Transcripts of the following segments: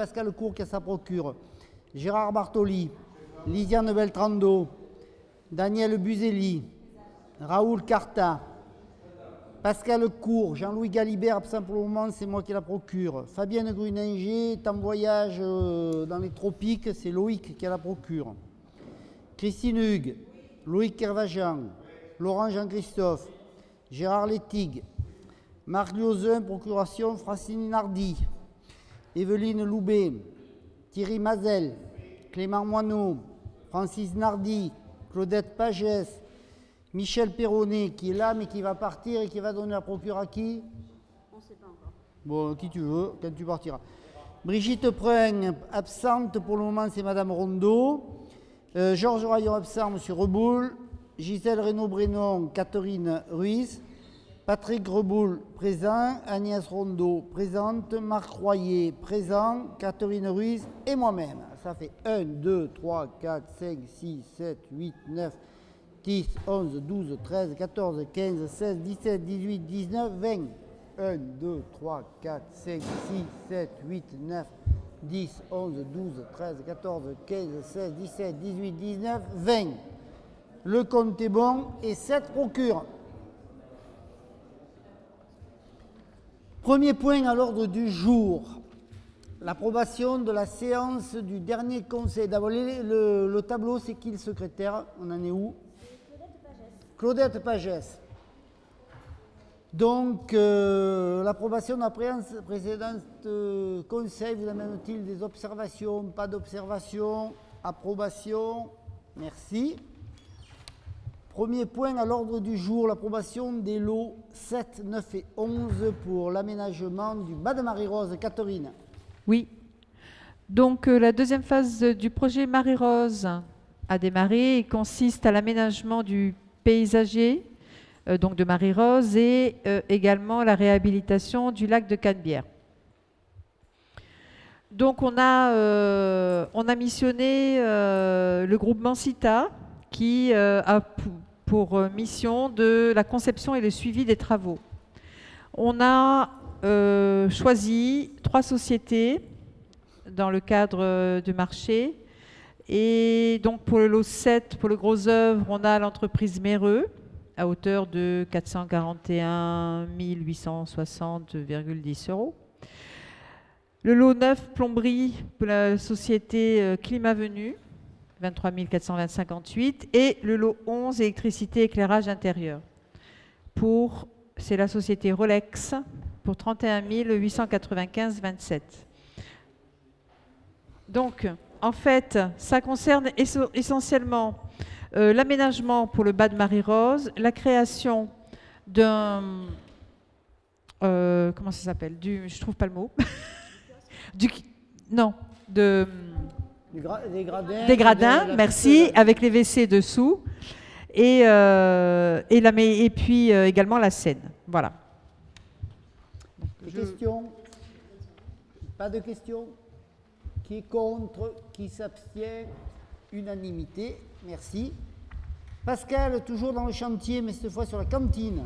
Pascal Cour qui a sa procure, Gérard Bartoli, Lisiane Beltrando, Daniel Buzelli, Raoul Carta, Pascal Cour, Jean-Louis Galibert, absent pour le moment, c'est moi qui la procure. Fabienne Gruninger est en voyage dans les tropiques, c'est Loïc qui a la procure. Christine Hugues, Loïc Kervajan, Laurent Jean-Christophe, Gérard Lettig, Marc Liozin, procuration Francine Nardi, Evelyne Loubet, Thierry Mazel, Clément Moineau, Francis Nardi, Claudette Pagès, Michel Perronnet qui est là mais qui va partir et qui va donner la procure à qui? On ne sait pas encore. Bon, qui tu veux, quand tu partiras. Brigitte Prun, absente pour le moment, c'est Madame Rondeau. Georges Rayon, absent, Monsieur Reboul. Gisèle Reynaud-Brénon, Catherine Ruiz. Patrick Reboul, présent. Agnès Rondeau, présente. Marc Royer, présent. Catherine Ruiz et moi-même. Ça fait 1, 2, 3, 4, 5, 6, 7, 8, 9, 10, 11, 12, 13, 14, 15, 16, 17, 18, 19, 20. 1, 2, 3, 4, 5, 6, 7, 8, 9, 10, 11, 12, 13, 14, 15, 16, 17, 18, 19, 20. Le compte est bon et 7 procures. Premier point à l'ordre du jour. L'approbation de la séance du dernier conseil. D'abord, le tableau, c'est qui le secrétaire? On en est où? Claudette Pagès. Donc, l'approbation de la précédente conseil, vous amène-t-il des observations? Pas d'observations? Approbation? Merci. Premier point à l'ordre du jour, l'approbation des lots 7, 9 et 11 pour l'aménagement du bas de Marie-Rose. Catherine. Oui. Donc, la deuxième phase du projet Marie-Rose a démarré et consiste à l'aménagement du paysager donc de Marie-Rose et également la réhabilitation du lac de Canebière. Donc on a missionné le groupe Mansita qui a pour mission de la conception et le suivi des travaux. On a choisi 3 sociétés dans le cadre du marché. Et donc pour le lot 7, pour le gros œuvre, on a l'entreprise Méreux à hauteur de 441 860,10 €. Le lot 9, plomberie, pour la société Climat Venu, 23 425,58. Et le lot 11, électricité, éclairage intérieur. C'est la société Rolex pour 31 895,27. Donc, en fait, ça concerne essentiellement l'aménagement pour le bas de Marie-Rose, la création d'un... comment ça s'appelle? Je trouve pas le mot. Des gradins, merci, avec les WC dessous. Et puis également la Seine. Voilà. Des questions? Pas de questions? Qui est contre? Qui s'abstient? Unanimité. Merci. Pascal, toujours dans le chantier, mais cette fois sur la cantine.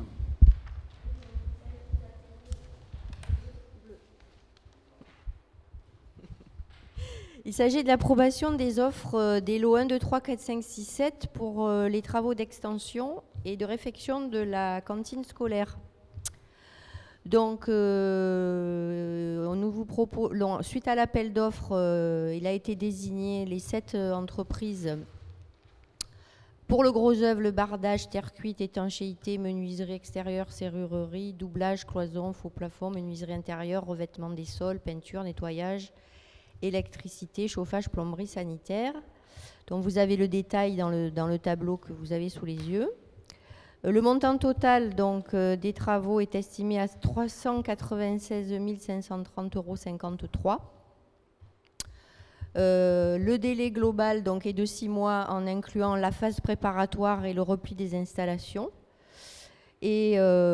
Il s'agit de l'approbation des offres des lots 1, 2, 3, 4, 5, 6, 7 pour les travaux d'extension et de réfection de la cantine scolaire. Donc, on vous propose, suite à l'appel d'offres, il a été désigné les 7 entreprises pour le gros œuvre, le bardage, terre cuite, étanchéité, menuiserie extérieure, serrurerie, doublage, cloison, faux plafond, menuiserie intérieure, revêtement des sols, peinture, nettoyage, électricité, chauffage, plomberie, sanitaire. Donc vous avez le détail dans le tableau que vous avez sous les yeux. Le montant total donc, des travaux est estimé à 396 530,53 €. Le délai global donc, est de 6 mois en incluant la phase préparatoire et le repli des installations. Et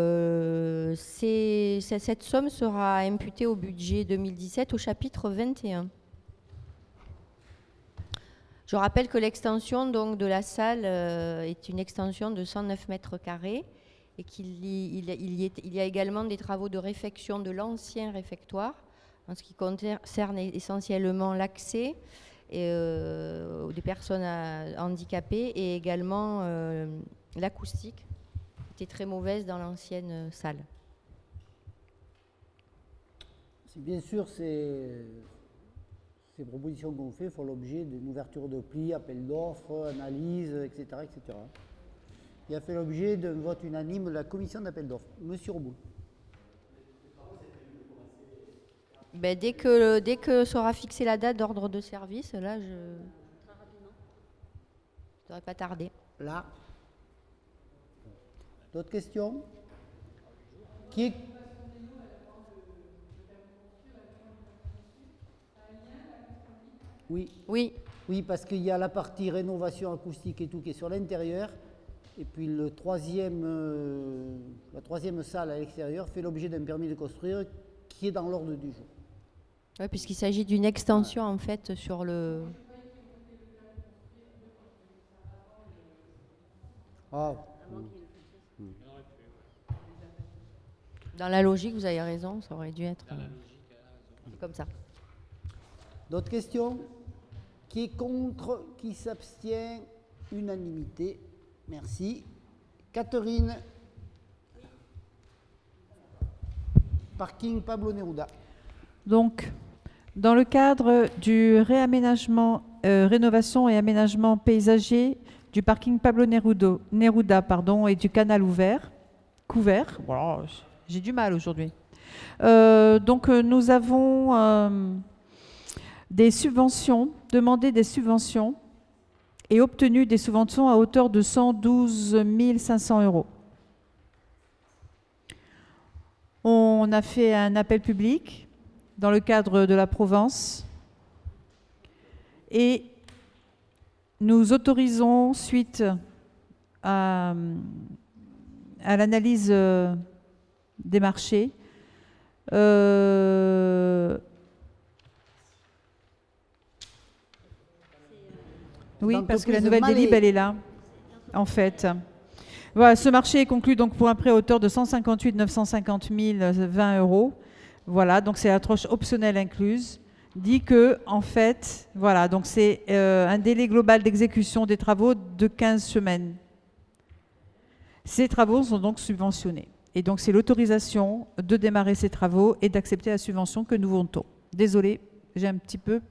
cette somme sera imputée au budget 2017 au chapitre 21. Je rappelle que l'extension donc, de la salle est une extension de 109 mètres carrés et qu'il y a également des travaux de réfection de l'ancien réfectoire en ce qui concerne essentiellement l'accès des personnes handicapées et également l'acoustique, qui était très mauvaise dans l'ancienne salle. Bien sûr, ces propositions qu'on fait font l'objet d'une ouverture de pli, appel d'offres, analyse, etc., etc. Il a fait l'objet d'un vote unanime de la commission d'appel d'offres. Monsieur Roboul. Ben, dès que sera fixée la date d'ordre de service, là, je ne devrais pas tarder. Là. D'autres questions? Qui est... Oui. Oui. Oui, parce qu'il y a la partie rénovation acoustique et tout qui est sur l'intérieur. Et puis la troisième salle à l'extérieur fait l'objet d'un permis de construire qui est dans l'ordre du jour. Oui, puisqu'il s'agit d'une extension en fait sur le... Ah. Dans la logique, vous avez raison, ça aurait dû être comme ça. D'autres questions? Qui est contre? Qui s'abstient? Unanimité. Merci. Catherine. Parking Pablo Neruda. Donc, dans le cadre du rénovation et aménagement paysager du parking Pablo Neruda et du canal couvert, voilà, j'ai du mal aujourd'hui. Donc, nous avons demandé des subventions et obtenu des subventions à hauteur de 112 500 €. On a fait un appel public dans le cadre de la Provence et nous autorisons, suite à l'analyse des marchés, oui, parce que la nouvelle délib, elle est là, en fait. Voilà, ce marché est conclu donc pour un prêt à hauteur de 158 950 020 €. Voilà, donc c'est la tranche optionnelle incluse. Dit que, en fait, voilà, donc c'est un délai global d'exécution des travaux de 15 semaines. Ces travaux sont donc subventionnés. Et donc c'est l'autorisation de démarrer ces travaux et d'accepter la subvention que nous votons. Désolée, j'ai un petit peu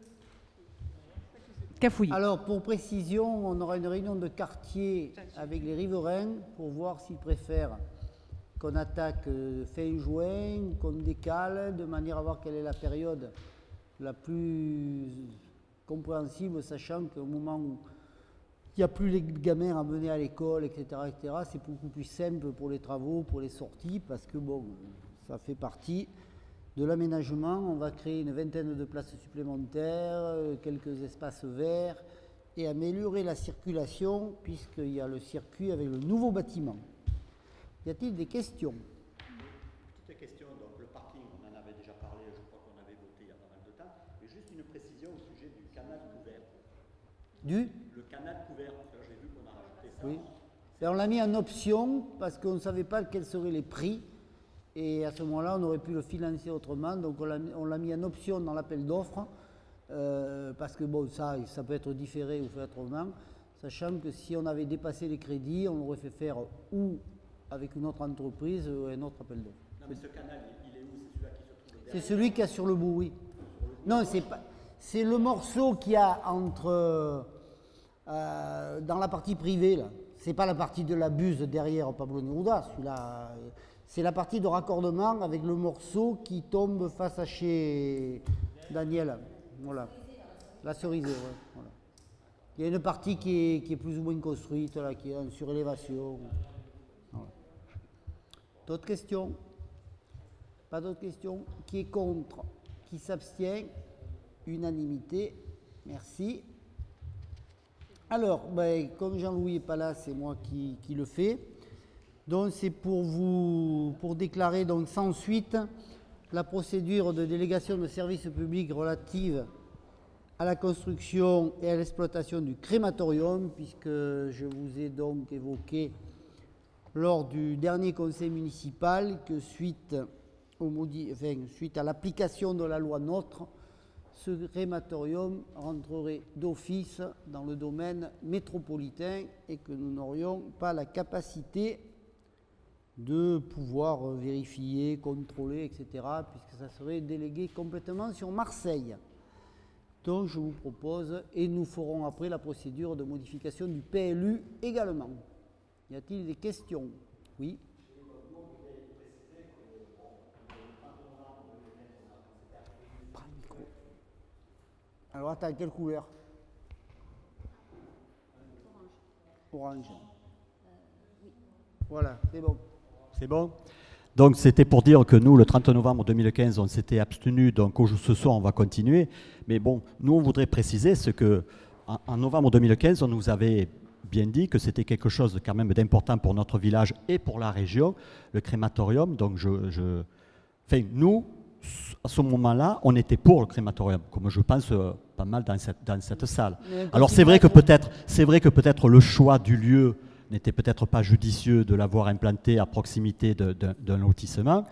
cafouillé. Alors, pour précision, on aura une réunion de quartier avec les riverains pour voir s'ils préfèrent qu'on attaque fin juin, qu'on décale, de manière à voir quelle est la période la plus compréhensible, sachant qu'au moment où il n'y a plus les gamins à mener à l'école, etc., c'est beaucoup plus simple pour les travaux, pour les sorties, parce que bon, ça fait partie de l'aménagement. On va créer une vingtaine de places supplémentaires, quelques espaces verts, et améliorer la circulation, puisqu'il y a le circuit avec le nouveau bâtiment. Y a-t-il des questions? Petite question, donc le parking, on en avait déjà parlé, je crois qu'on avait voté il y a pas mal de temps, mais juste une précision au sujet du canal couvert. Le canal couvert, parce que là j'ai vu qu'on a rajouté ça. Oui. Et on l'a mis en option parce qu'on ne savait pas quels seraient les prix, et à ce moment-là on aurait pu le financer autrement, donc on l'a mis en option dans l'appel d'offres, parce que bon, ça peut être différé ou fait autrement, sachant que si on avait dépassé les crédits, on l'aurait fait faire ou avec une autre entreprise ou un autre appel d'offres. Non mais ce canal, il est où? C'est celui-là qui se trouve derrière? C'est celui qui a sur le bout, oui. Non, c'est le morceau qu'il y a entre dans la partie privée là. C'est pas la partie de la buse derrière Pablo Neruda, celui-là. C'est la partie de raccordement avec le morceau qui tombe face à chez Daniel. Voilà. La cerisée, ouais. Voilà. Il y a une partie qui est plus ou moins construite, là, qui est en surélévation. Voilà. D'autres questions? Pas d'autres questions? Qui est contre? Qui s'abstient? Unanimité. Merci. Alors, comme Jean-Louis n'est pas là, c'est moi qui le fais. Donc, c'est pour déclarer donc, sans suite la procédure de délégation de services publics relative à la construction et à l'exploitation du crématorium, puisque je vous ai donc évoqué lors du dernier conseil municipal que suite suite à l'application de la loi NOTRe, ce crématorium rentrerait d'office dans le domaine métropolitain et que nous n'aurions pas la capacité de pouvoir vérifier, contrôler, etc., puisque ça serait délégué complètement sur Marseille. Donc je vous propose, et nous ferons après la procédure de modification du PLU également. Y a-t-il des questions? Oui. Prends le micro. Alors attends, quelle couleur? Orange. Oui. Voilà, c'est bon. C'est bon. Donc c'était pour dire que nous, le 30 novembre 2015, on s'était abstenu, donc ce soir on va continuer. Mais bon, nous on voudrait préciser ce que, en novembre 2015, on nous avait bien dit que c'était quelque chose quand même d'important pour notre village et pour la région, le crématorium. Donc enfin, nous, à ce moment-là, on était pour le crématorium, comme je pense pas mal dans cette salle. Alors c'est vrai que peut-être le choix du lieu n'était peut-être pas judicieux de l'avoir implanté à proximité d'un lotissement.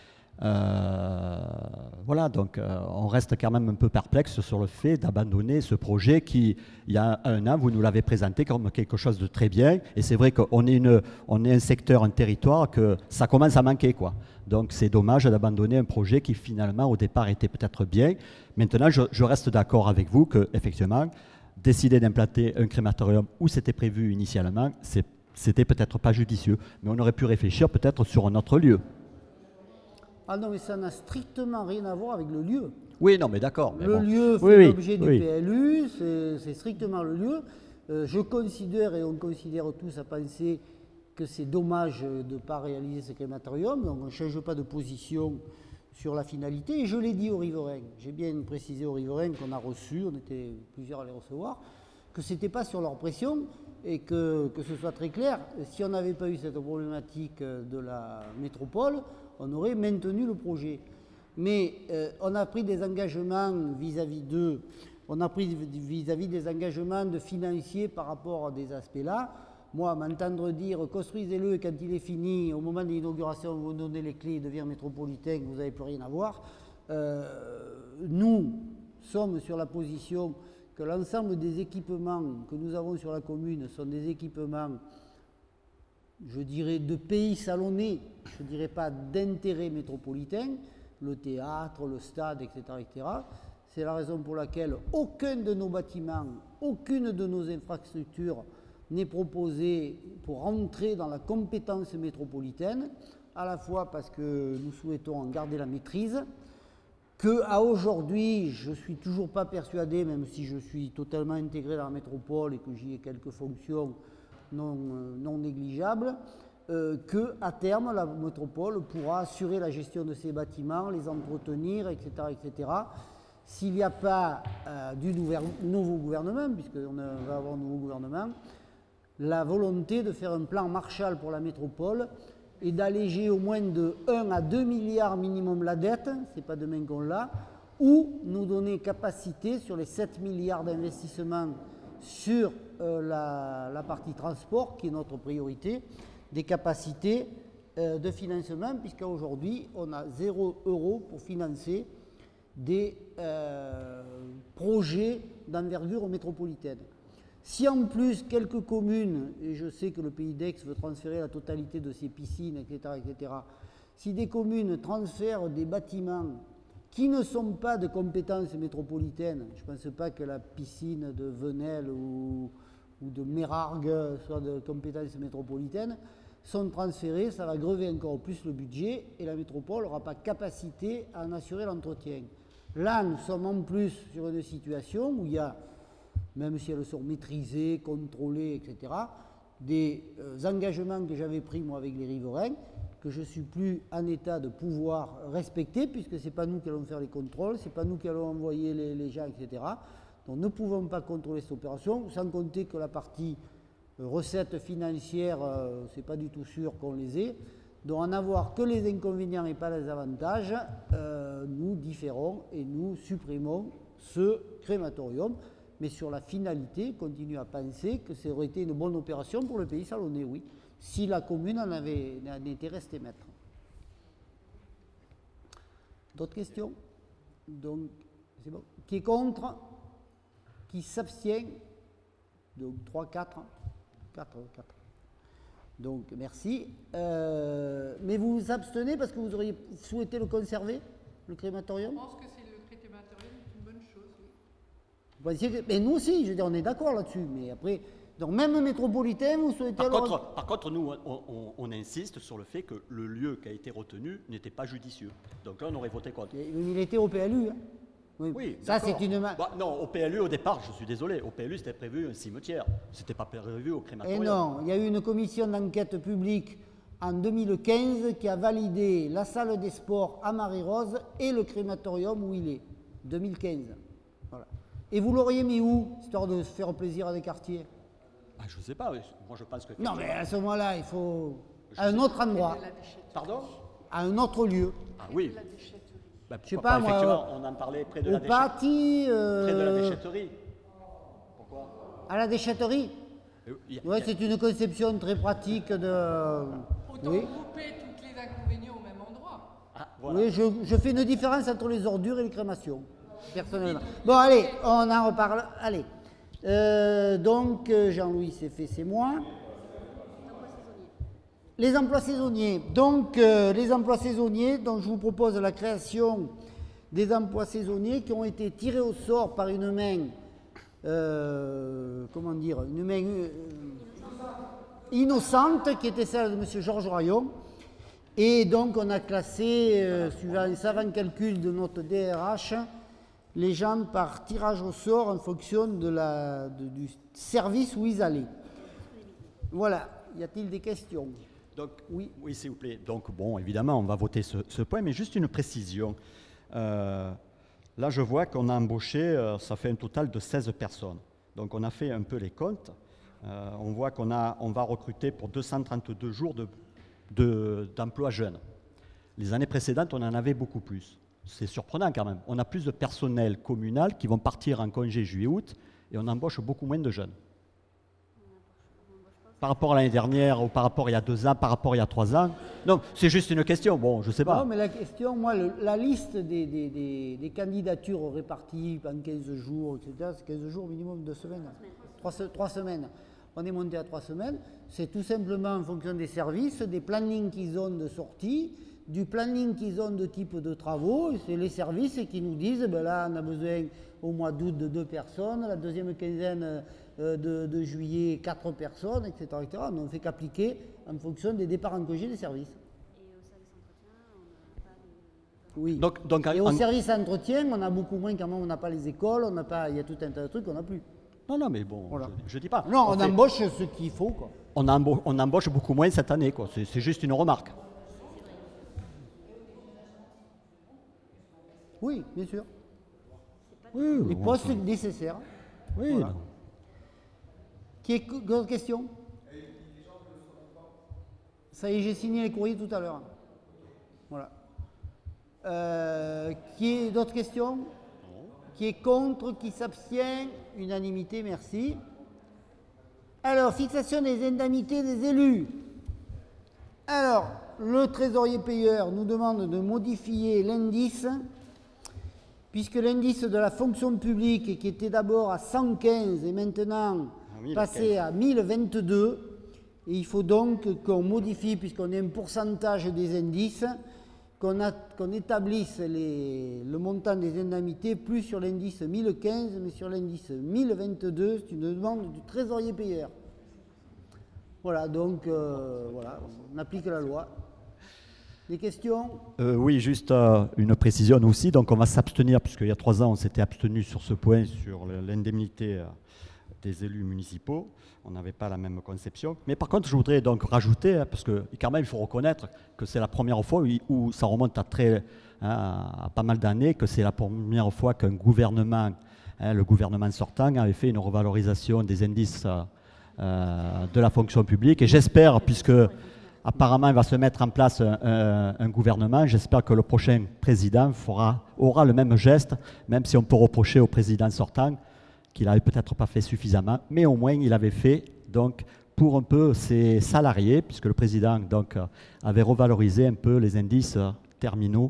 Voilà, donc on reste quand même un peu perplexe sur le fait d'abandonner ce projet qui, il y a un an, vous nous l'avez présenté comme quelque chose de très bien. Et c'est vrai qu'on est un secteur, un territoire que ça commence à manquer, quoi. Donc c'est dommage d'abandonner un projet qui finalement au départ était peut-être bien. Maintenant, je reste d'accord avec vous que effectivement, décider d'implanter un crématorium où c'était prévu initialement, c'était peut-être pas judicieux, mais on aurait pu réfléchir peut-être sur un autre lieu. Ah non, mais ça n'a strictement rien à voir avec le lieu. Oui, non, mais d'accord. Le lieu fait l'objet du PLU, c'est strictement le lieu. Je considère, et on considère tous à penser, que c'est dommage de ne pas réaliser ce crématorium, donc on ne change pas de position sur la finalité. Et je l'ai dit aux riverains, j'ai bien précisé aux riverains qu'on a reçus, on était plusieurs à les recevoir, que ce n'était pas sur leur pression, et que ce soit très clair, si on n'avait pas eu cette problématique de la métropole, on aurait maintenu le projet. Mais on a pris des engagements vis-à-vis d'eux, on a pris vis-à-vis des engagements de financiers par rapport à des aspects-là. Moi, m'entendre dire construisez-le et quand il est fini, au moment de l'inauguration, vous donnez les clés, il devient métropolitain, vous n'avez plus rien à voir. Nous sommes sur la position que l'ensemble des équipements que nous avons sur la commune sont des équipements, je dirais, de pays salonnés, je ne dirais pas d'intérêt métropolitain, le théâtre, le stade, etc., etc. C'est la raison pour laquelle aucun de nos bâtiments, aucune de nos infrastructures n'est proposé pour entrer dans la compétence métropolitaine, à la fois parce que nous souhaitons en garder la maîtrise, qu'à aujourd'hui, je ne suis toujours pas persuadé, même si je suis totalement intégré dans la métropole et que j'y ai quelques fonctions non négligeables, qu'à terme, la métropole pourra assurer la gestion de ces bâtiments, les entretenir, etc., etc. S'il n'y a pas du nouveau gouvernement, puisqu'on va avoir un nouveau gouvernement, la volonté de faire un plan Marshall pour la métropole et d'alléger au moins de 1 à 2 milliards minimum la dette, c'est pas demain qu'on l'a, ou nous donner capacité sur les 7 milliards d'investissement sur la partie transport, qui est notre priorité, des capacités de financement, puisqu'à aujourd'hui, on a 0 € pour financer des projets d'envergure métropolitaine. Si en plus quelques communes, et je sais que le Pays d'Aix veut transférer la totalité de ses piscines, etc., etc., si des communes transfèrent des bâtiments qui ne sont pas de compétences métropolitaines, je ne pense pas que la piscine de Venelle ou de Mérargues soit de compétences métropolitaines, sont transférés, ça va grever encore plus le budget et la métropole n'aura pas capacité à en assurer l'entretien. Là, nous sommes en plus sur une situation où il y a, même si elles sont maîtrisées, contrôlées, etc., des engagements que j'avais pris moi avec les riverains, que je ne suis plus en état de pouvoir respecter, puisque ce n'est pas nous qui allons faire les contrôles, ce n'est pas nous qui allons envoyer les gens, etc. Donc ne pouvons pas contrôler cette opération, sans compter que la partie recettes financières, ce n'est pas du tout sûr qu'on les ait. Donc en avoir que les inconvénients et pas les avantages, nous différons et nous supprimons ce crématorium. Mais sur la finalité, continue à penser que ça aurait été une bonne opération pour le Pays salonnais, oui, si la commune en était restée maître. D'autres questions? Donc, c'est bon. Qui est contre? Qui s'abstient? Donc, 3, 4. 4. Donc, merci. Mais vous vous abstenez parce que vous auriez souhaité le conserver, le crématorium? Je pense que c'est le crématorium est une bonne chose, oui. Vous pensez que, mais nous aussi, je veux dire, on est d'accord là-dessus. Mais après, donc même métropolitain, vous souhaitez... Par contre, nous, on insiste sur le fait que le lieu qui a été retenu n'était pas judicieux. Donc là, on aurait voté contre. Il était au PLU, hein? Oui, ça c'est une... non, au PLU au départ, je suis désolé, au PLU c'était prévu un cimetière, c'était pas prévu au crématorium. Et non, il y a eu une commission d'enquête publique en 2015 qui a validé la salle des sports à Marie-Rose et le crématorium où il est, 2015. Voilà. Et vous l'auriez mis où, histoire de se faire plaisir à des quartiers? Je ne sais pas, moi je pense que... Non mais à ce moment-là, il faut... À un autre endroit. Pardon? À un autre lieu. Ah oui. Je sais pas, moi, effectivement, on en parlait près de la déchetterie. Près de la déchetterie. Pourquoi? À la déchetterie. Oui, c'est une conception très pratique de... Autant grouper tous les inconvénients au même endroit. Voilà. Oui, je fais une différence entre les ordures et les crémations, personnellement. Bon, allez, on en reparle. Allez. Donc, Jean-Louis, c'est fait, c'est moi. Les emplois saisonniers. Donc, les emplois saisonniers, donc je vous propose la création des emplois saisonniers qui ont été tirés au sort par une main, comment dire, une main innocente qui était celle de M. Georges Rayon. Et donc, on a classé, suivant un savant calcul de notre DRH, les gens par tirage au sort en fonction du service où ils allaient. Voilà. Y a-t-il des questions? Donc, oui, s'il vous plaît. Donc, bon, évidemment, on va voter ce point, mais juste une précision. Là, je vois qu'on a embauché, ça fait un total de 16 personnes. Donc, on a fait un peu les comptes. On voit qu'on va recruter pour 232 jours d'emploi jeunes. Les années précédentes, on en avait beaucoup plus. C'est surprenant quand même. On a plus de personnel communal qui vont partir en congé juillet-août et on embauche beaucoup moins de jeunes. Par rapport à l'année dernière, ou par rapport à il y a 2 ans, par rapport à il y a 3 ans. Non, c'est juste une question, bon, je ne sais pas. Non, mais la question, moi, la liste des candidatures réparties en 15 jours, etc., c'est 15 jours minimum, 2 semaines. 3 semaines. On est monté à 3 semaines. C'est tout simplement en fonction des services, des plannings qu'ils ont de sortie, du planning qu'ils ont de type de travaux. C'est les services qui nous disent, ben là, on a besoin au mois d'août de 2 personnes, la deuxième quinzaine de juillet, 4 personnes, etc. On ne fait qu'appliquer en fonction des départs en congé des services. Oui. Et au service entretien, on a beaucoup moins quand même, on n'a pas les écoles, il y a tout un tas de trucs qu'on n'a plus. Non, mais bon, voilà. Je ne dis pas. Non, on embauche ce qu'il faut, quoi. On embauche beaucoup moins cette année, quoi. C'est juste une remarque. Oui, bien sûr. Oui, les postes nécessaires. Oui. Voilà. D'autres questions? Ça y est, j'ai signé les courriers tout à l'heure. Voilà. D'autres questions? Qui est contre? Qui s'abstient? Unanimité, merci. Alors, fixation des indemnités des élus. Alors, le trésorier payeur nous demande de modifier l'indice, puisque l'indice de la fonction publique, qui était d'abord à 115, est maintenant passé à 1022. Et il faut donc qu'on modifie, puisqu'on a un pourcentage des indices, qu'on établisse le montant des indemnités plus sur l'indice 1015, mais sur l'indice 1022. C'est une demande du trésorier payeur. Voilà, donc voilà, on applique la loi. Des questions? Oui, juste une précision aussi. Donc on va s'abstenir, puisqu'il y a 3 ans, on s'était abstenu sur ce point, sur l'indemnité des élus municipaux. On n'avait pas la même conception. Mais par contre, je voudrais donc rajouter, parce que quand même, il faut reconnaître que c'est la première fois où ça remonte à pas mal d'années, que c'est la première fois qu'un gouvernement, le gouvernement sortant, avait fait une revalorisation des indices de la fonction publique. Et j'espère, puisque apparemment il va se mettre en place un gouvernement, j'espère que le prochain président aura le même geste, même si on peut reprocher au président sortant qu'il n'avait peut-être pas fait suffisamment, mais au moins il avait fait donc pour un peu ses salariés, puisque le président donc avait revalorisé un peu les indices terminaux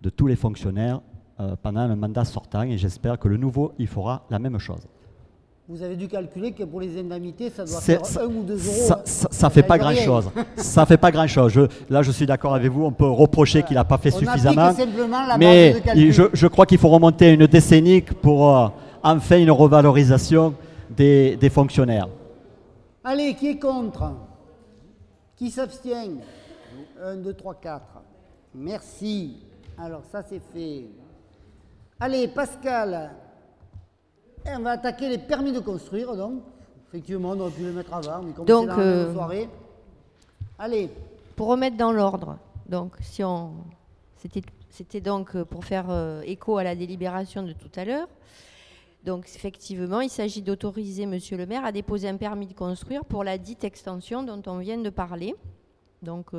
de tous les fonctionnaires pendant le mandat sortant, et j'espère que le nouveau, il fera la même chose. Vous avez dû calculer que pour les indemnités, ça doit faire 1 ou 2 euros. Ça ne fait pas grand-chose. Ça fait pas grand-chose. Là, je suis d'accord avec vous. On peut reprocher qu'il n'a pas fait suffisamment. Mais je crois qu'il faut remonter à une décennie pour enfin une revalorisation des fonctionnaires. Allez, qui est contre? Qui s'abstient? 1, 2, 3, 4. Merci. Alors, ça, c'est fait. Allez, Pascal. Et on va attaquer les permis de construire, donc. Effectivement, on aurait pu les mettre avant, mais comme c'est dans la même soirée. Allez. Pour remettre dans l'ordre, donc, c'était donc pour faire écho à la délibération de tout à l'heure. Donc, effectivement, il s'agit d'autoriser Monsieur le maire à déposer un permis de construire pour la dite extension dont on vient de parler. Donc,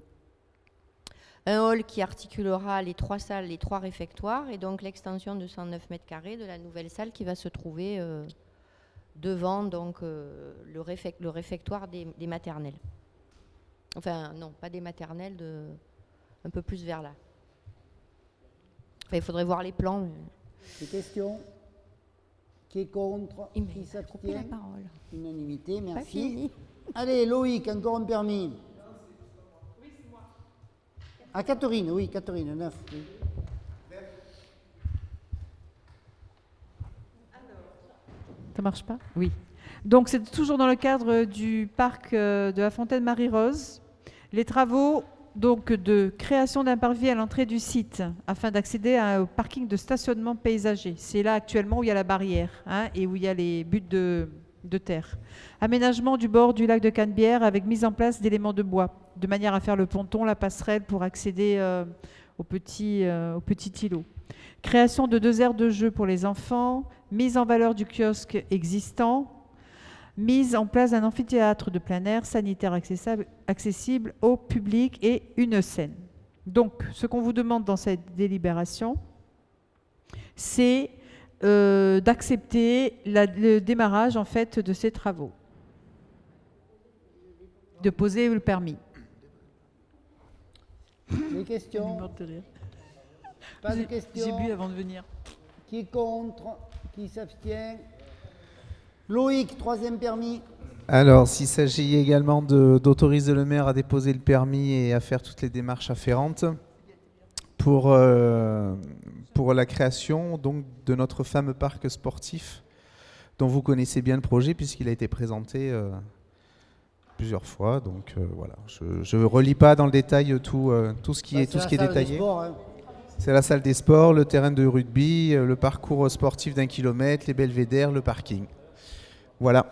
un hall qui articulera les 3 salles, les 3 réfectoires, et donc l'extension de 109 mètres carrés de la nouvelle salle qui va se trouver devant donc, le réfectoire des maternelles. Enfin, non, pas des maternelles, un peu plus vers là. Enfin, il faudrait voir les plans. Des questions? Qui est contre? Qui s'abstient? Unanimité, merci. Allez, Loïc, encore un permis. Ah, Catherine, oui, Catherine, 9. Oui. Ça marche pas? Oui. Donc, c'est toujours dans le cadre du parc de la Fontaine Marie-Rose. Les travaux donc, de création d'un parvis à l'entrée du site afin d'accéder au parking de stationnement paysager. C'est là actuellement où il y a la barrière et où il y a les buttes de terre. Aménagement du bord du lac de Canebière avec mise en place d'éléments de bois, de manière à faire le ponton, la passerelle pour accéder au petit îlot. Création de 2 aires de jeu pour les enfants, mise en valeur du kiosque existant, mise en place d'un amphithéâtre de plein air sanitaire accessible au public et une scène. Donc, ce qu'on vous demande dans cette délibération, c'est d'accepter le démarrage en fait de ces travaux, de poser le permis. Les questions? Pas de questions? J'ai bu avant de venir. Qui est contre? Qui s'abstient? Loïc, 3e permis. Alors, s'il s'agit également d'autoriser le maire à déposer le permis et à faire toutes les démarches afférentes pour la création donc, de notre fameux parc sportif dont vous connaissez bien le projet puisqu'il a été présenté plusieurs fois. Donc voilà, je ne relis pas dans le détail tout ce qui est détaillé. C'est la salle des sports, le terrain de rugby, le parcours sportif d'1 kilomètre, les belvédères, le parking. Voilà.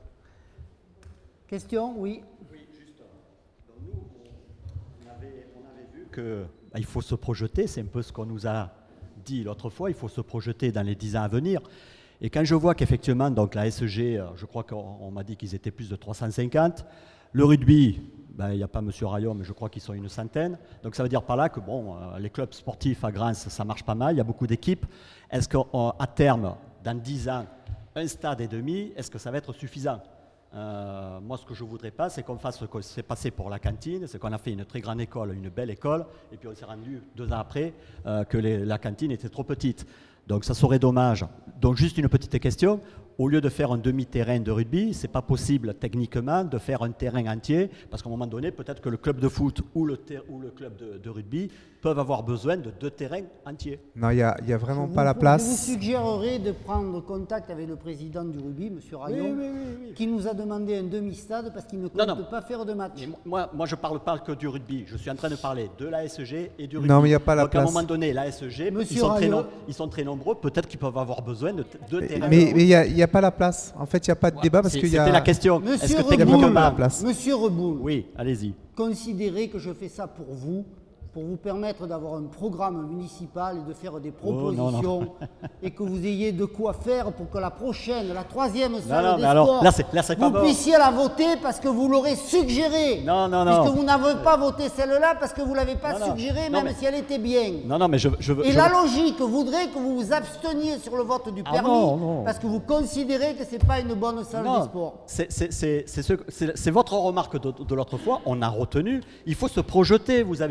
Question? Oui. Oui, juste. Donc nous, on avait vu qu'il faut se projeter, c'est un peu ce qu'on nous a dit l'autre fois, il faut se projeter dans les 10 ans à venir. Et quand je vois qu'effectivement, donc la SG, je crois qu'on m'a dit qu'ils étaient plus de 350, le rugby, il n'y a pas M. Rayon, mais je crois qu'ils sont une centaine. Donc ça veut dire par là que bon, les clubs sportifs à Grance, ça marche pas mal, il y a beaucoup d'équipes. Est-ce qu'à terme, dans 10 ans, un stade et demi, est-ce que ça va être suffisant? Moi, ce que je ne voudrais pas, c'est qu'on fasse ce qu'on s'est passé pour la cantine, c'est qu'on a fait une très grande école, une belle école, et puis on s'est rendu 2 ans après que la cantine était trop petite. Donc ça serait dommage. Donc juste une petite question, au lieu de faire un demi-terrain de rugby, c'est pas possible techniquement de faire un terrain entier, parce qu'à un moment donné, peut-être que le club de foot ou le club de rugby peuvent avoir besoin de 2 terrains entiers. Non, il n'y a vraiment pas la place. Je vous suggérerais de prendre contact avec le président du rugby, M. Rayon, qui nous a demandé un demi-stade parce qu'il ne compte pas faire de match. Moi, je ne parle pas que du rugby, je suis en train de parler de l'ASG et du rugby. Non, mais il n'y a pas la Donc, place. À un moment donné, l'ASG, ils sont très nombreux, peut-être qu'ils peuvent avoir besoin de 2 terrains. Mais il n'y a pas la place. En fait, il n'y a pas de débat parce qu'il y a... C'était la question. Monsieur Reboul, oui, allez-y. Considérez que je fais ça pour vous permettre d'avoir un programme municipal et de faire des propositions et que vous ayez de quoi faire pour que la prochaine, la 3e salle des sports, vous puissiez la voter parce que vous l'aurez suggérée. Puisque vous n'avez pas voté celle-là parce que vous ne l'avez pas suggérée, même si elle était bien. Et la logique voudrait que vous vous absteniez sur le vote du permis parce que vous considérez que ce n'est pas une bonne salle des sports. C'est votre remarque de l'autre fois, on a retenu. Il faut se projeter, vous avez dit, sur les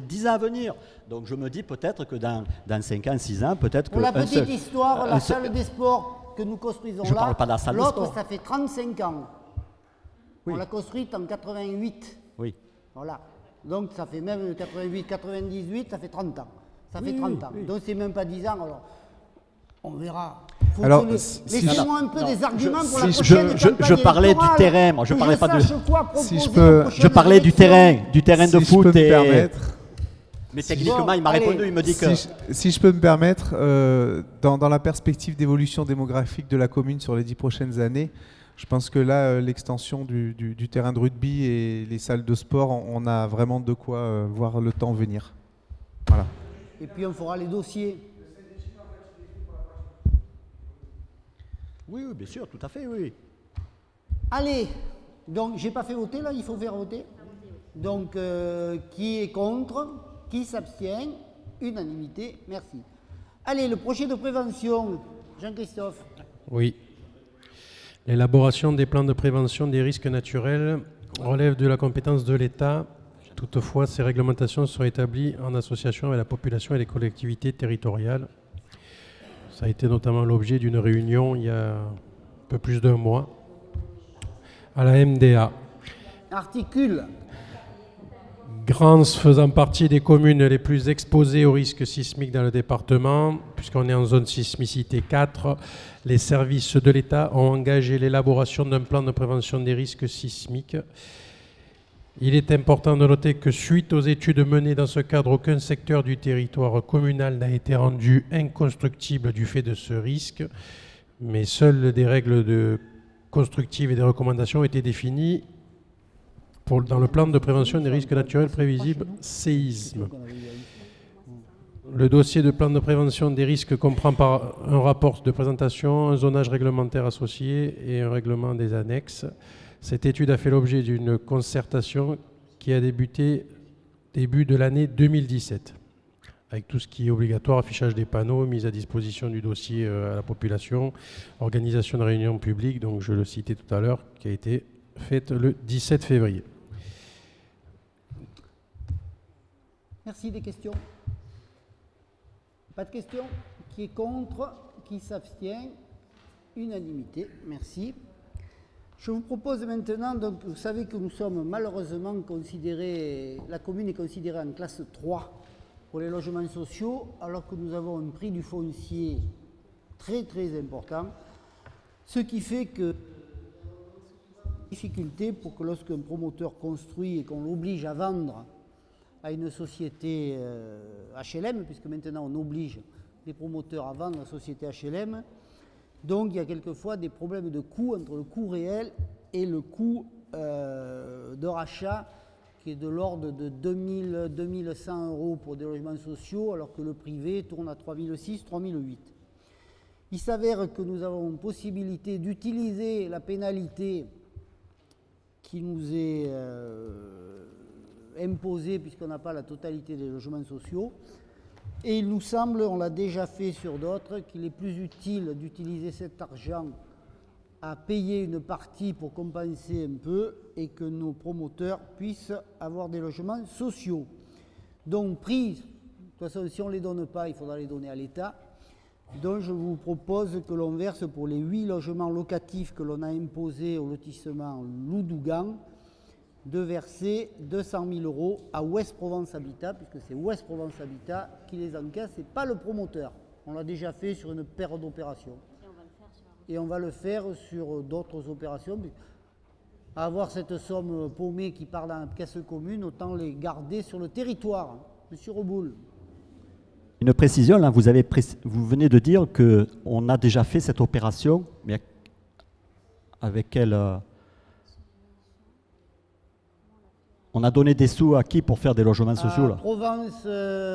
10 ans à venir. Donc je me dis peut-être que dans 5 ans, 6 ans, peut-être que... Pour la petite histoire, la salle des sports que nous construisons Je là, parle pas de la salle des l'autre, sports. ça fait 35 ans. Oui. On l'a construite en 88. Oui. Voilà. Donc ça fait même 88, 98, ça fait 30 ans. Ça fait Oui, 30 ans. oui. Donc c'est même pas 10 ans, alors on verra. Alors, Laissez-moi un peu non, des arguments pour si la je- prochaine je campagne parlais du électorale, terrain, moi, je que parlais pas de- sache quoi Si je proposer peux- aux prochaines Je parlais du élections. terrain de Si je foot peux me et... permettre, Mais techniquement, Bon, il m'a allez. répondu, il me dit que... si je peux me permettre, dans la perspective d'évolution démographique de la commune sur les 10 prochaines années, je pense que là, l'extension du terrain de rugby et les salles de sport, on a vraiment de quoi voir le temps venir. Voilà. Et puis on fera les dossiers. Oui, oui, bien sûr, tout à fait, oui. Allez, donc j'ai pas fait voter là, il faut faire voter. Donc qui est contre, qui s'abstient, unanimité, merci. Allez, le projet de prévention, Jean-Christophe. Oui. L'élaboration des plans de prévention des risques naturels relève de la compétence de l'État. Toutefois, ces réglementations sont établies en association avec la population et les collectivités territoriales. Ça a été notamment l'objet d'une réunion il y a un peu plus d'un mois à la MDA. Articule. Grance faisant partie des communes les plus exposées aux risques sismiques dans le département, puisqu'on est en zone sismicité 4, les services de l'État ont engagé l'élaboration d'un plan de prévention des risques sismiques. Il est important de noter que suite aux études menées dans ce cadre, aucun secteur du territoire communal n'a été rendu inconstructible du fait de ce risque, mais seules des règles constructives et des recommandations ont été définies dans le plan de prévention des risques naturels prévisibles séisme. Le dossier de plan de prévention des risques comprend par un rapport de présentation, un zonage réglementaire associé et un règlement des annexes. Cette étude a fait l'objet d'une concertation qui a débuté début de l'année 2017, avec tout ce qui est obligatoire, affichage des panneaux, mise à disposition du dossier à la population, organisation de réunions publiques, donc je le citais tout à l'heure, qui a été faite le 17 février. Merci, des questions? Pas de questions? Qui est contre? Qui s'abstient? Unanimité, merci. Je vous propose maintenant, donc vous savez que nous sommes malheureusement considérés, la commune est considérée en classe 3 pour les logements sociaux, alors que nous avons un prix du foncier très très important, ce qui fait que difficulté pour que lorsqu'un promoteur construit et qu'on l'oblige à vendre à une société HLM, puisque maintenant on oblige les promoteurs à vendre à la société HLM, donc il y a quelquefois des problèmes de coût entre le coût réel et le coût de rachat qui est de l'ordre de 2100 € pour des logements sociaux, alors que le privé tourne à 3006, 3008. Il s'avère que nous avons une possibilité d'utiliser la pénalité qui nous est imposée, puisqu'on n'a pas la totalité des logements sociaux. Et il nous semble, on l'a déjà fait sur d'autres, qu'il est plus utile d'utiliser cet argent à payer une partie pour compenser un peu et que nos promoteurs puissent avoir des logements sociaux. Donc prix, de toute façon si on ne les donne pas, il faudra les donner à l'État. Donc je vous propose que l'on verse pour les 8 logements locatifs que l'on a imposés au lotissement Loudougan, de verser 200 000 € à Ouest Provence Habitat, puisque c'est Ouest Provence Habitat qui les encaisse et pas le promoteur. On l'a déjà fait sur une paire d'opérations. Et on va le faire sur d'autres opérations. Avoir cette somme paumée qui part dans la caisse commune, autant les garder sur le territoire. Monsieur Reboul. Une précision, là, vous venez de dire qu'on a déjà fait cette opération, mais avec quelle... On a donné des sous à qui pour faire des logements sociaux là? Provence,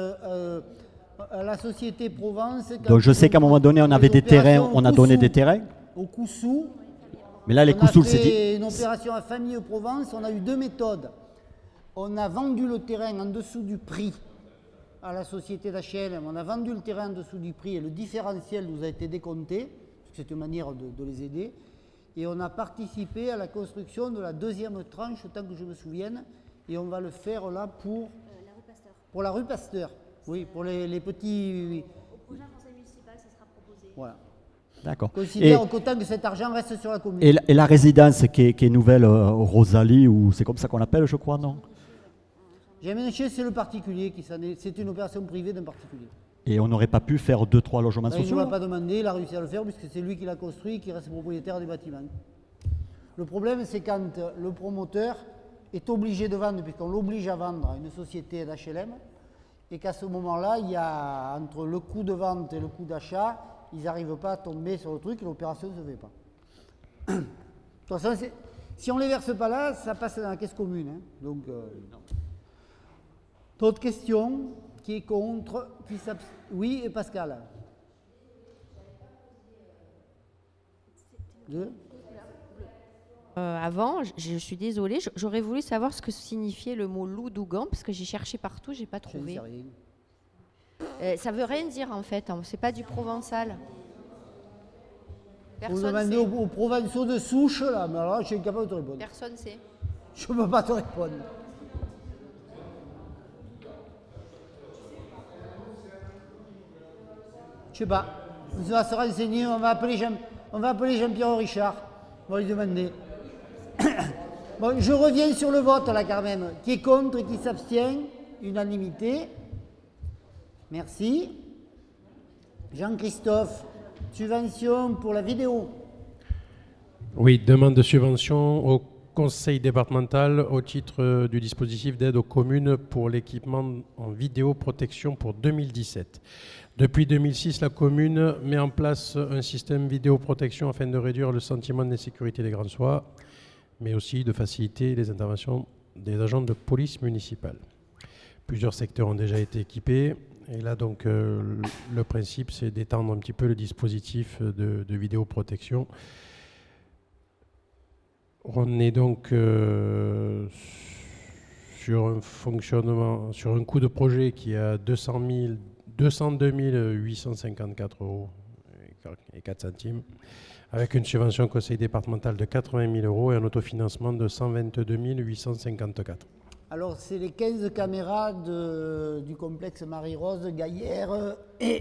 à la société Provence. Donc je sais qu'à un moment donné, on avait des terrains, on a donné des terrains. Au Coussou. Mais là, les Coussou, c'est dit. Une opération à Famille Provence, on a eu 2 méthodes. On a vendu le terrain en dessous du prix à la société d'HLM. On a vendu le terrain en dessous du prix et le différentiel nous a été décompté. C'est une manière de les aider. Et on a participé à la construction de la deuxième tranche, autant que je me souvienne. Et on va le faire là pour Pour la rue Pasteur, oui, pour les petits... Au prochain conseil municipal, ça sera proposé. Voilà. D'accord. Considère qu'autant que cet argent reste sur la commune. Et la résidence qui est nouvelle, Rosalie, ou c'est comme ça qu'on l'appelle, je crois, non? Gémenéché, c'est le particulier qui s'en est. C'est une opération privée d'un particulier. Et on n'aurait pas pu faire 2-3 logements Il ne sociaux m'a là pas demandé, il a réussi à le faire puisque c'est lui qui l'a construit et qui reste propriétaire des bâtiments. Le problème, c'est quand le promoteur est obligé de vendre, puisqu'on l'oblige à vendre à une société d'HLM, et qu'à ce moment-là, il y a entre le coût de vente et le coût d'achat, ils n'arrivent pas à tomber sur le truc et l'opération ne se fait pas. De toute façon, si on ne les verse pas là, ça passe dans la caisse commune. Hein. Donc, d'autres questions? Qui est contre? Oui, et Pascal? Avant, je suis désolée, j'aurais voulu savoir ce que signifiait le mot loup d'Ougan, parce que j'ai cherché partout, j'ai pas trouvé. Je ne sais rien. Ça veut rien dire en fait, hein, c'est pas du provençal. Vous Personne demandez sait. aux provençaux de souche, là, mais alors là, je suis incapable de te répondre. Personne sait. Je ne peux pas te répondre. Je sais pas. On va se renseigner, on va appeler Jean-Pierre Richard. On va lui demander. Bon, je reviens sur le vote là quand même. Qui est contre et qui s'abstient? Unanimité. Merci. Jean-Christophe, subvention pour la vidéo. Oui, demande de subvention au conseil départemental au titre du dispositif d'aide aux communes pour l'équipement en vidéoprotection pour 2017. Depuis 2006, la commune met en place un système vidéoprotection afin de réduire le sentiment d'insécurité des grands soirs, mais aussi de faciliter les interventions des agents de police municipale. Plusieurs secteurs ont déjà été équipés. Et là, donc, le principe, c'est d'étendre un petit peu le dispositif de vidéoprotection. On est donc sur un fonctionnement, sur un coût de projet qui est à 202 854 euros et 4 centimes, avec une subvention conseil départemental de 80 000 euros et un autofinancement de 122 854. Alors, c'est les 15 caméras du complexe Marie-Rose, Gaillère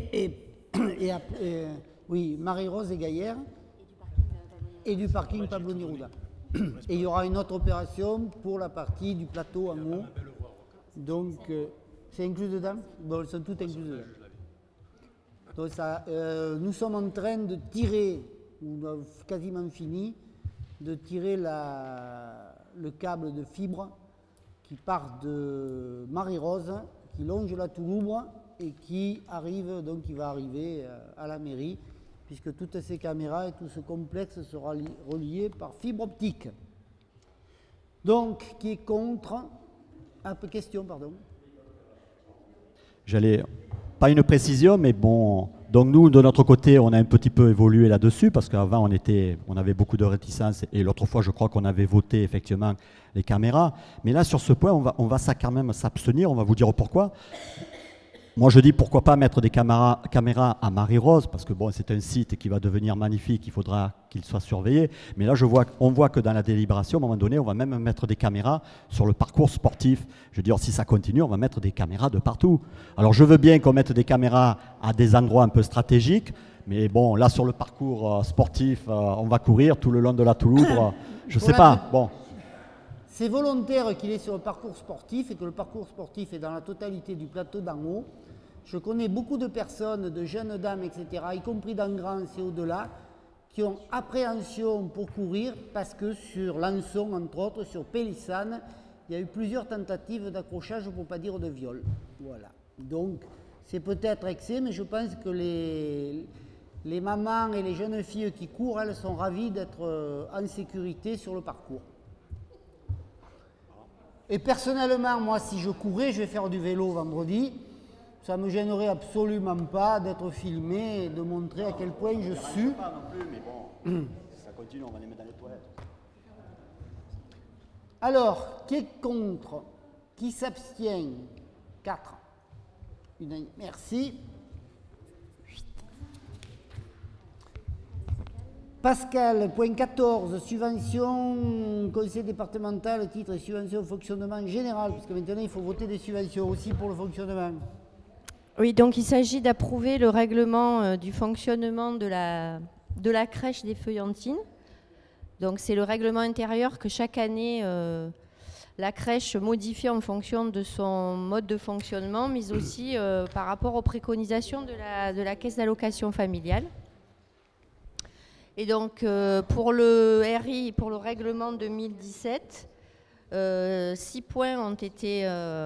oui, Marie-Rose et Gaillère et du parking Pablo Neruda. Et il y aura une autre opération pour la partie du plateau en haut. Donc, c'est inclus dedans? Bon, elles sont toutes incluses dedans. Donc, ça, nous sommes en train de tirer, ou quasiment fini, de tirer le câble de fibre qui part de Marie-Rose, qui longe la Touloubre et qui arrive, donc qui va arriver à la mairie, puisque toutes ces caméras et tout ce complexe sera relié par fibre optique. Donc, qui est contre? Question, pardon. Pas une précision, mais bon, donc nous, de notre côté, on a un petit peu évolué là-dessus, parce qu'avant, on avait beaucoup de réticences, et l'autre fois, je crois qu'on avait voté effectivement les caméras. Mais là, sur ce point, on va quand même s'abstenir, on va vous dire pourquoi. Moi, je dis pourquoi pas mettre des caméras à Marie-Rose, parce que bon, c'est un site qui va devenir magnifique, il faudra qu'il soit surveillé. Mais là, on voit que dans la délibération, à un moment donné, on va même mettre des caméras sur le parcours sportif. Je veux dire, si ça continue, on va mettre des caméras de partout. Alors, je veux bien qu'on mette des caméras à des endroits un peu stratégiques, mais bon, là, sur le parcours sportif, on va courir tout le long de la Touloubre. Je ne sais pas, bon. C'est volontaire qu'il est sur le parcours sportif et que le parcours sportif est dans la totalité du plateau d'en haut. Je connais beaucoup de personnes, de jeunes dames, etc., y compris dans Grance et au-delà, qui ont appréhension pour courir parce que sur Lançon, entre autres, sur Pélissane, il y a eu plusieurs tentatives d'accrochage, pour ne pas dire de viol. Voilà. Donc, c'est peut-être excès, mais je pense que les mamans et les jeunes filles qui courent, elles sont ravies d'être en sécurité sur le parcours. Et personnellement, moi, si je courais, je vais faire du vélo vendredi. Ça ne me gênerait absolument pas d'être filmé et de montrer à quel point je sue. Pas non plus, mais bon, si ça continue, on va les mettre dans les toilettes. Alors, qui est contre? Qui s'abstient? 4. Merci. Pascal, point 14, subvention, conseil départemental, titre et subvention fonctionnement général, puisque maintenant il faut voter des subventions aussi pour le fonctionnement. Oui, donc il s'agit d'approuver le règlement du fonctionnement de la crèche des Feuillantines. Donc c'est le règlement intérieur que chaque année la crèche modifie en fonction de son mode de fonctionnement, mais aussi par rapport aux préconisations de la caisse d'allocation familiale. Et donc pour le RI, pour le règlement 2017, 6 points ont été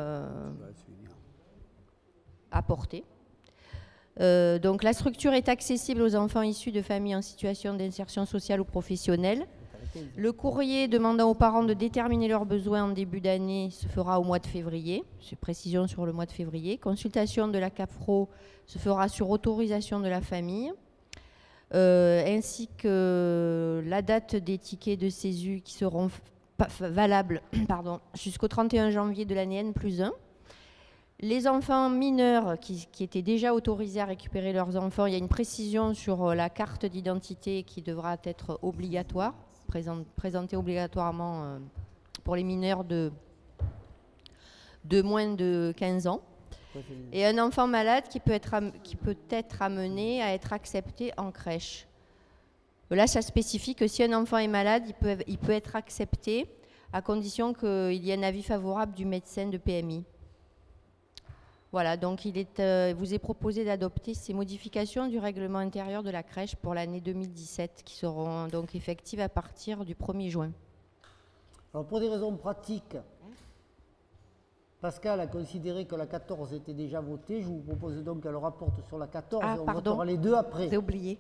apportés. Donc la structure est accessible aux enfants issus de familles en situation d'insertion sociale ou professionnelle. Le courrier demandant aux parents de déterminer leurs besoins en début d'année se fera au mois de février. C'est précision sur le mois de février. Consultation de la CAPFRO se fera sur autorisation de la famille. Ainsi que la date des tickets de CESU qui seront valables jusqu'au 31 janvier de l'année N+1. Les enfants mineurs qui étaient déjà autorisés à récupérer leurs enfants, il y a une précision sur la carte d'identité qui devra être obligatoire, présentée obligatoirement pour les mineurs de moins de 15 ans. Et un enfant malade qui peut être amené à être accepté en crèche. Là, ça spécifie que si un enfant est malade, il peut être accepté à condition qu'il y ait un avis favorable du médecin de PMI. Voilà, donc vous est proposé d'adopter ces modifications du règlement intérieur de la crèche pour l'année 2017 qui seront donc effectives à partir du 1er juin. Alors pour des raisons pratiques, Pascal a considéré que la 14 était déjà votée. Je vous propose donc qu'elle rapporte sur la 14 et on votera les deux après. J'ai oublié.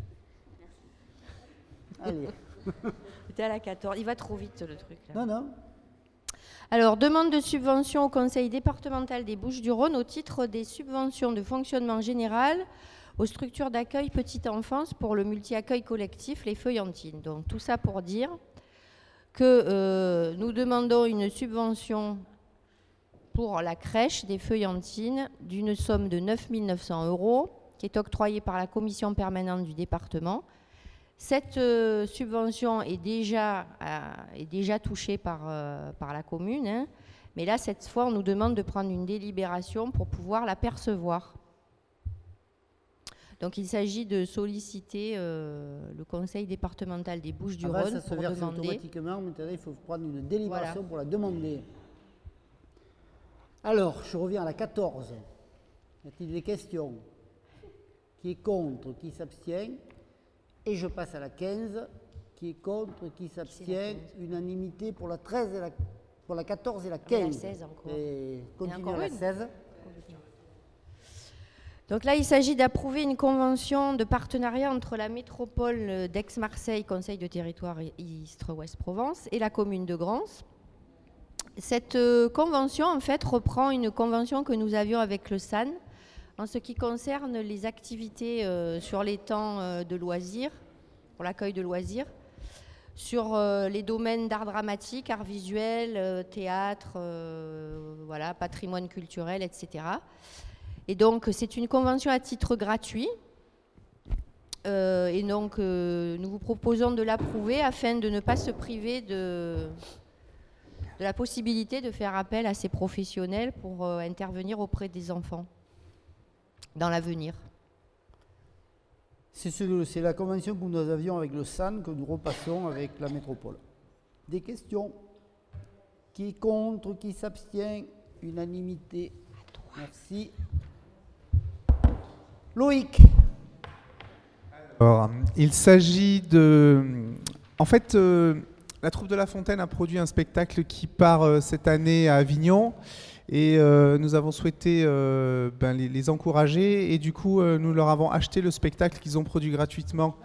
Allez. C'était à la 14. Il va trop vite le truc là. Non, non. Alors, demande de subvention au Conseil départemental des Bouches-du-Rhône au titre des subventions de fonctionnement général aux structures d'accueil petite enfance pour le multi-accueil collectif Les Feuillantines. Donc, tout ça pour dire que nous demandons une subvention pour la crèche des Feuillantines d'une somme de 9 900 € qui est octroyée par la commission permanente du département. Cette subvention est déjà touchée par la commune, hein, mais là, cette fois, on nous demande de prendre une délibération pour pouvoir la percevoir. Donc, il s'agit de solliciter le conseil départemental des Bouches-du-Rhône Ça se verse automatiquement, maintenant il faut prendre une délibération pour la demander. Alors, je reviens à la 14. Y a-t-il des questions? Qui est contre? Qui s'abstient? Et je passe à la 15. Qui est contre? Qui s'abstient? Unanimité pour la 13 et pour la 14 et la 15. Et la 16 encore. Et continue à la 16. Donc là, il s'agit d'approuver une convention de partenariat entre la métropole d'Aix-Marseille, Conseil de territoire Istres-Ouest-Provence, et la commune de Grance. Cette convention, en fait, reprend une convention que nous avions avec le SAN en ce qui concerne les activités sur les temps de loisirs, pour l'accueil de loisirs, sur les domaines d'art dramatique, art visuel, théâtre, voilà, patrimoine culturel, etc. Et donc, c'est une convention à titre gratuit. Et donc, nous vous proposons de l'approuver afin de ne pas se priver de la possibilité de faire appel à ces professionnels pour intervenir auprès des enfants dans l'avenir. C'est la convention que nous avions avec le SAN que nous repassons avec la métropole. Des questions? Qui est contre? Qui s'abstient? Unanimité. Merci. Loïc. Alors, il s'agit de... En fait, la Troupe de la Fontaine a produit un spectacle qui part cette année à Avignon. Et nous avons souhaité les encourager. Et du coup, nous leur avons acheté le spectacle qu'ils ont produit gratuitement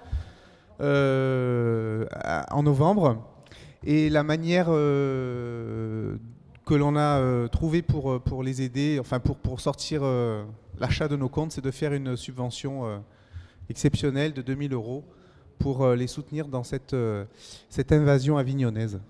en novembre. Et la manière que l'on a trouvée pour les aider, enfin pour sortir l'achat de nos comptes, c'est de faire une subvention exceptionnelle de 2 000 € pour les soutenir dans cette invasion avignonnaise.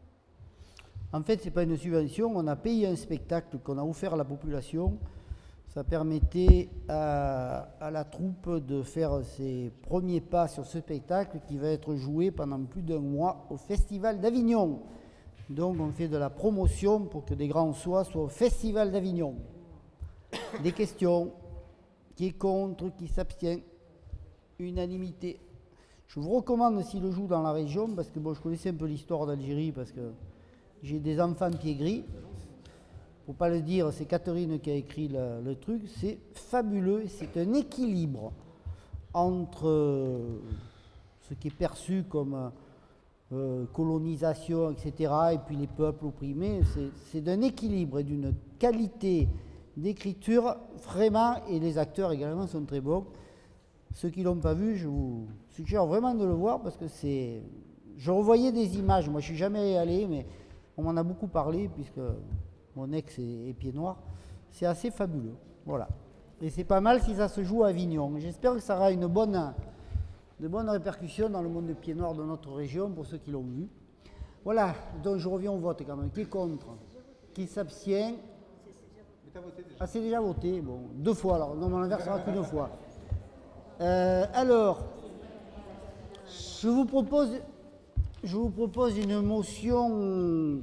En fait, ce n'est pas une subvention, on a payé un spectacle qu'on a offert à la population. Ça permettait à la troupe de faire ses premiers pas sur ce spectacle qui va être joué pendant plus d'1 mois au Festival d'Avignon. Donc on fait de la promotion pour que des grands soient au Festival d'Avignon. Des questions. Qui est contre, qui s'abstient? Unanimité. Je vous recommande s'il le joue dans la région, parce que bon, je connaissais un peu l'histoire d'Algérie, parce que j'ai des enfants pieds gris. Faut pas le dire, c'est Catherine qui a écrit le truc. C'est fabuleux, c'est un équilibre entre ce qui est perçu comme colonisation, etc., et puis les peuples opprimés. C'est d'un équilibre et d'une qualité d'écriture vraiment, et les acteurs également sont très bons. Ceux qui ne l'ont pas vu, je vous suggère vraiment de le voir, parce que c'est... Je revoyais des images, moi je ne suis jamais allé, mais on m'en a beaucoup parlé, puisque mon ex est pied noir. C'est assez fabuleux, voilà. Et c'est pas mal si ça se joue à Avignon. J'espère que ça aura de bonnes répercussions dans le monde des pieds noirs de notre région, pour ceux qui l'ont vu. Voilà, donc je reviens au vote quand même. Qui est contre? Qui s'abstient? Ah, c'est déjà voté, bon, 2 fois alors, non, mais on ne versera qu'une fois. Alors, je vous propose une motion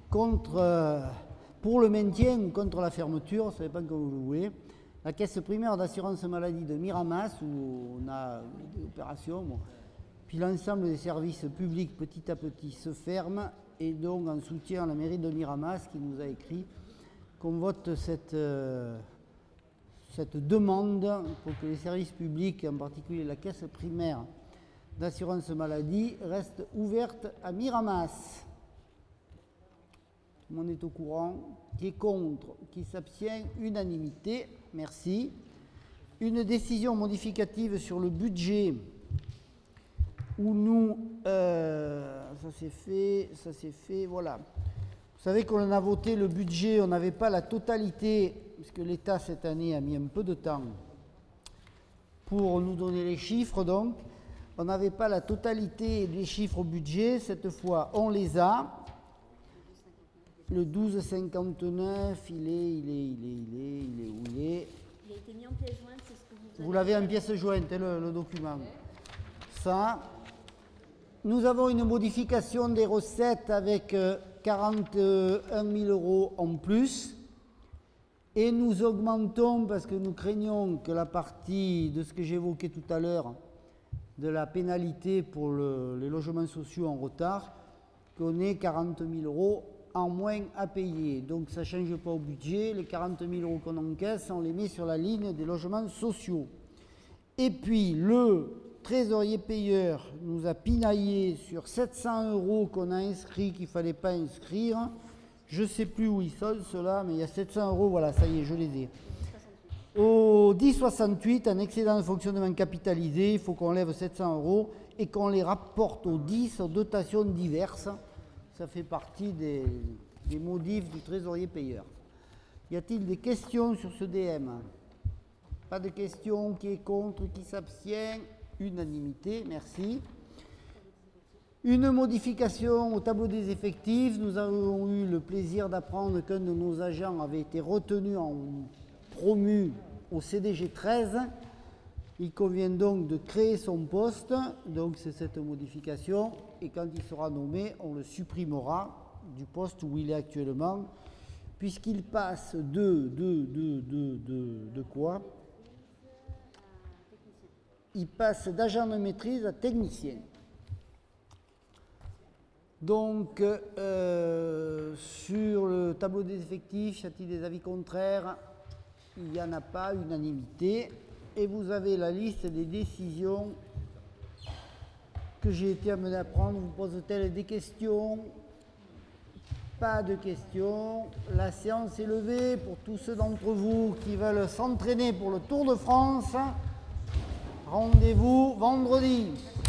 pour le maintien ou contre la fermeture, ça dépend comme vous voulez. La caisse primaire d'assurance maladie de Miramas, où on a des opérations, bon. Puis l'ensemble des services publics petit à petit se ferment, et donc en soutien à la mairie de Miramas qui nous a écrit qu'on vote cette demande pour que les services publics, en particulier la caisse primaire d'assurance maladie, restent ouvertes à Miramas. Tout le monde est au courant. Qui est contre? Qui s'abstient? Unanimité. Merci. Une décision modificative sur le budget où nous... ça s'est fait, voilà. Vous savez qu'on a voté le budget, on n'avait pas la totalité, puisque l'État cette année a mis un peu de temps pour nous donner les chiffres, donc on n'avait pas la totalité des chiffres au budget. Cette fois, on les a. Le 12,59, il est où il est? Il a été mis en pièce jointe, c'est ce que vous avez. Vous l'avez en pièce jointe, le document. Ça. Nous avons une modification des recettes avec 41 000 € en plus. Et nous augmentons, parce que nous craignons que la partie de ce que j'évoquais tout à l'heure, de la pénalité pour les logements sociaux en retard, qu'on ait 40 000 € en moins à payer. Donc ça ne change pas au budget. Les 40 000 € qu'on encaisse, on les met sur la ligne des logements sociaux. Et puis le trésorier payeur nous a pinaillé sur 700 € qu'on a inscrits, qu'il ne fallait pas inscrire. Je ne sais plus où ils sont, ceux-là, mais il y a 700 €, voilà, ça y est, je les ai. Au 10,68, un excédent de fonctionnement capitalisé, il faut qu'on lève 700 € et qu'on les rapporte au 10 aux dotations diverses. Ça fait partie des modifs du trésorier payeur. Y a-t-il des questions sur ce DM? Pas de questions. Qui est contre? Qui s'abstient? Unanimité, merci. Une modification au tableau des effectifs. Nous avons eu le plaisir d'apprendre qu'un de nos agents avait été retenu en promu au CDG 13. Il convient donc de créer son poste, donc c'est cette modification, et quand il sera nommé, on le supprimera du poste où il est actuellement, puisqu'il passe de quoi? Il passe d'agent de maîtrise à technicien. Donc, sur le tableau des effectifs, y a-t-il des avis contraires? Il n'y en a pas, unanimité. Et vous avez la liste des décisions que j'ai été amené à prendre. Vous pose-t-elle des questions? Pas de questions. La séance est levée. Pour tous ceux d'entre vous qui veulent s'entraîner pour le Tour de France, rendez-vous vendredi.